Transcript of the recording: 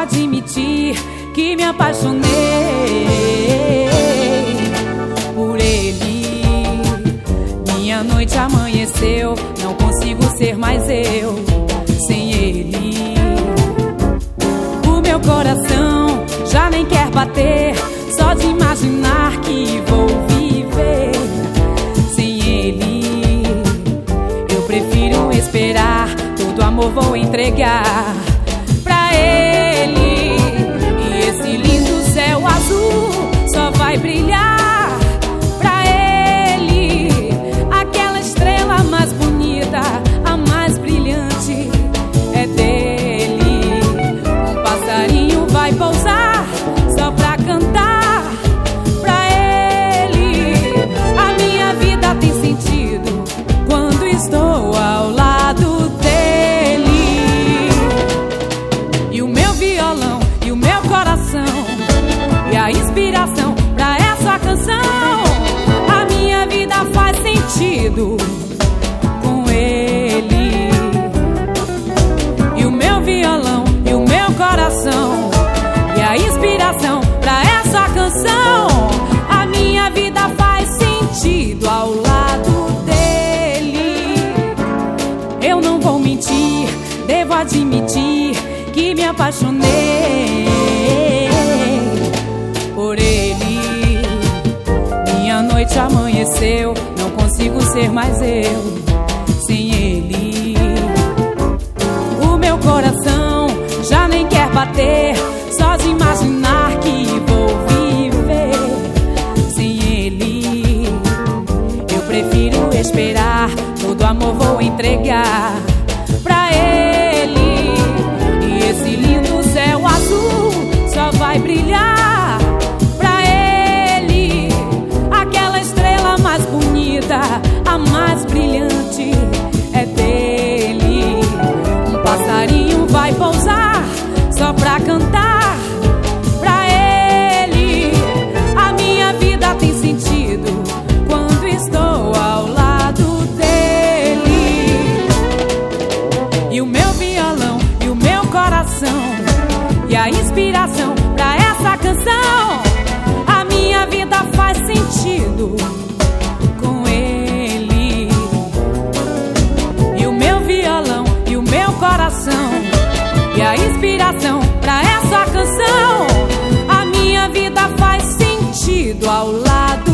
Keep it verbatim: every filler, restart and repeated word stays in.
admitir que me apaixonei por ele. Minha noite amanheceu, não consigo ser mais eu sem ele. O meu coração já nem quer bater, só de imaginar que vou viver sem ele. Eu prefiro esperar, todo amor vou entregar pra ele. E esse lindo céu azul só vai brilhar pra ele. Aquela estrela mais bonita, a mais brilhante, é dele. Um passarinho vai pousar só pra cantar pra ele. A minha vida tem sentido quando estou ao lado dele. E o meu violão e o meu coração e a inspiração pra essa canção, a minha vida faz sentido com ele. E o meu violão e o meu coração e a inspiração pra essa canção, a minha vida faz sentido ao lado dele. Eu não vou mentir, devo admitir que me apaixonei por ele. Minha noite amanheceu, não consigo ser mais eu sem ele. O meu coração já nem quer bater, só de imaginar que vou viver sem ele. Eu prefiro esperar, todo amor vou entregar pra ele. E esse lindo céu azul só vai brilhar pra ele. Aquela estrela mais bonita, a mais brilhante, é dele. Um passarinho vai pousar só pra cantar pra ele. A minha vida tem sentido quando estou ao lado dele. E o meu violão e o meu coração e a inspiração pra essa canção, a minha vida faz sentido com ele. E o meu violão e o meu coração e a inspiração pra essa canção, a minha vida faz sentido ao lado